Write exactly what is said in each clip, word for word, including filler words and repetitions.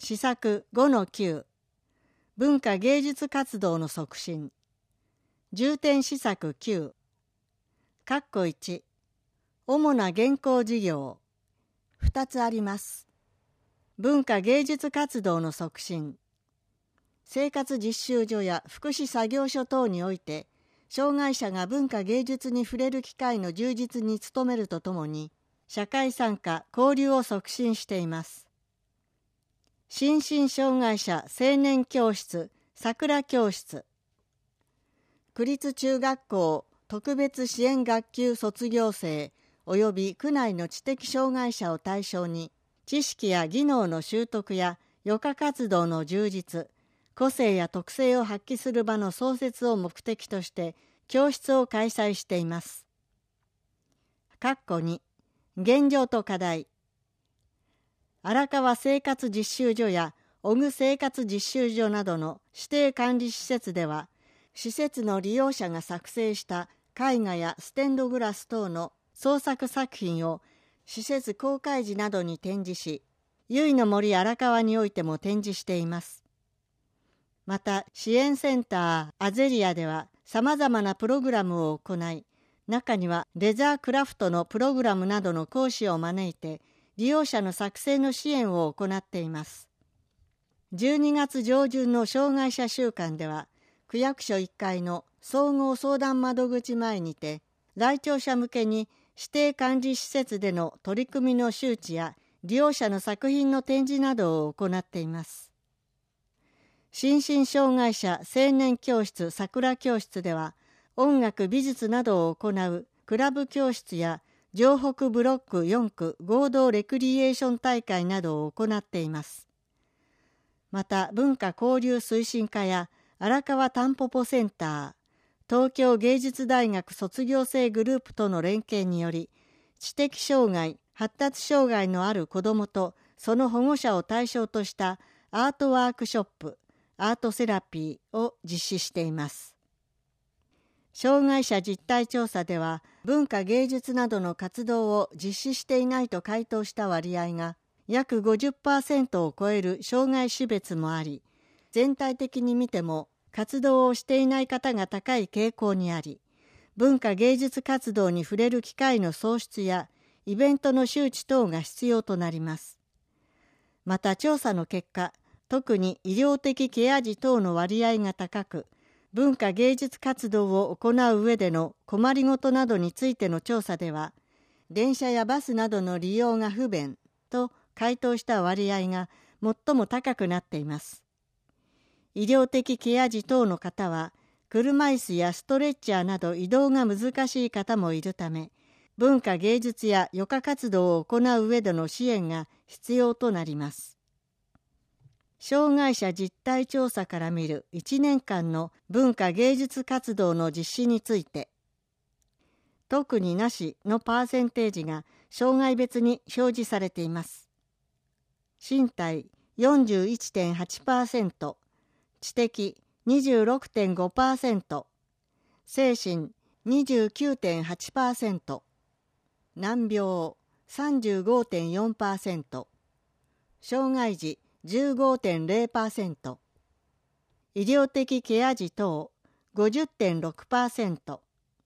施策 ごのきゅう 文化芸術活動の促進重点施策きゅう括弧いち主な現行事業ふたつあります。文化芸術活動の促進生活実習所や福祉作業所等において障害者が文化芸術に触れる機会の充実に努めるとともに社会参加・交流を促進しています。心身障害者青年教室桜教室区立中学校特別支援学級卒業生及び区内の知的障害者を対象に知識や技能の習得や余暇活動の充実個性や特性を発揮する場の創設を目的として教室を開催しています。括弧に現状と課題荒川生活実習所や小具生活実習所などの指定管理施設では施設の利用者が作成した絵画やステンドグラス等の創作作品を施設公開時などに展示し由の森荒川においても展示しています。また支援センターアゼリアではさまざまなプログラムを行い中にはレザークラフトのプログラムなどの講師を招いて利用者の作成の支援を行っています。じゅうにがつ上旬の障害者週間では区役所いっかいの総合相談窓口前にて来庁者向けに指定管理施設での取り組みの周知や利用者の作品の展示などを行っています。心身障害者青年教室桜教室では音楽美術などを行うクラブ教室や城北ブロックよん区合同レクリエーション大会などを行っています。また文化交流推進課や荒川たんぽぽセンター東京芸術大学卒業生グループとの連携により知的障害発達障害のある子どもとその保護者を対象としたアートワークショップアートセラピーを実施しています。障害者実態調査では文化芸術などの活動を実施していないと回答した割合が約 ごじゅっパーセント を超える障害種別もあり全体的に見ても活動をしていない方が高い傾向にあり文化芸術活動に触れる機会の創出やイベントの周知等が必要となります。また調査の結果特に医療的ケア児等の割合が高く文化芸術活動を行う上での困りごとなどについての調査では電車やバスなどの利用が不便と回答した割合が最も高くなっています。医療的ケア児等の方は車椅子やストレッチャーなど移動が難しい方もいるため文化芸術や余暇活動を行う上での支援が必要となります。障害者実態調査から見るいちねんかんの文化芸術活動の実施について特になしのパーセンテージが障害別に表示されています。身体 よんじゅういってんはちパーセント、知的 にじゅうろくてんごパーセント、精神 にじゅうきゅうてんはちパーセント、難病 さんじゅうごてんよんパーセント、障害児 じゅうごてんゼロパーセント、医療的ケア児等 ごじゅってんろくパーセント。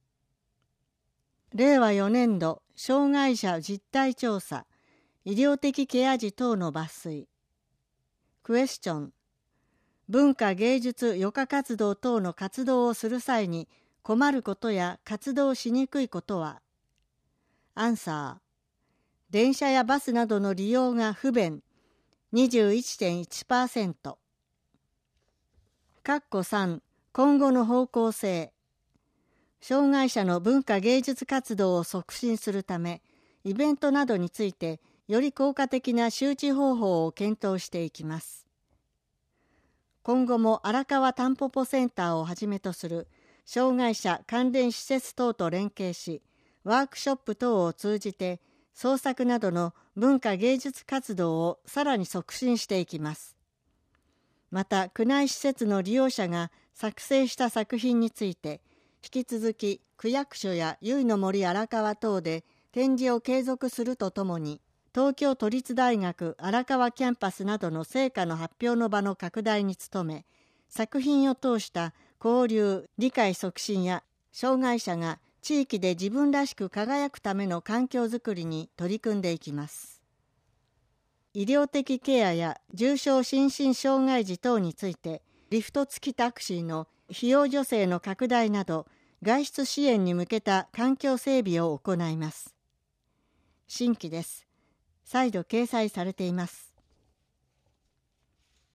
れいわよねん度障害者実態調査医療的ケア児等の抜粋クエスチョン文化芸術余暇活動等の活動をする際に困ることや活動しにくいことはアンサー電車やバスなどの利用が不便 にじゅういってんいちパーセント。括弧さん今後の方向性障害者の文化芸術活動を促進するためイベントなどについてより効果的な周知方法を検討していきます。今後も荒川たんぽぽセンターをはじめとする障害者関連施設等と連携しワークショップ等を通じて創作などの文化芸術活動をさらに促進していきます。また区内施設の利用者が作成した作品について引き続き区役所や由の森荒川等で展示を継続するとともに東京都立大学荒川キャンパスなどの成果の発表の場の拡大に努め、作品を通した交流・理解促進や障害者が地域で自分らしく輝くための環境づくりに取り組んでいきます。医療的ケアや重症心身障害児等について、リフト付きタクシーの費用助成の拡大など、外出支援に向けた環境整備を行います。新規です。再度掲載されています。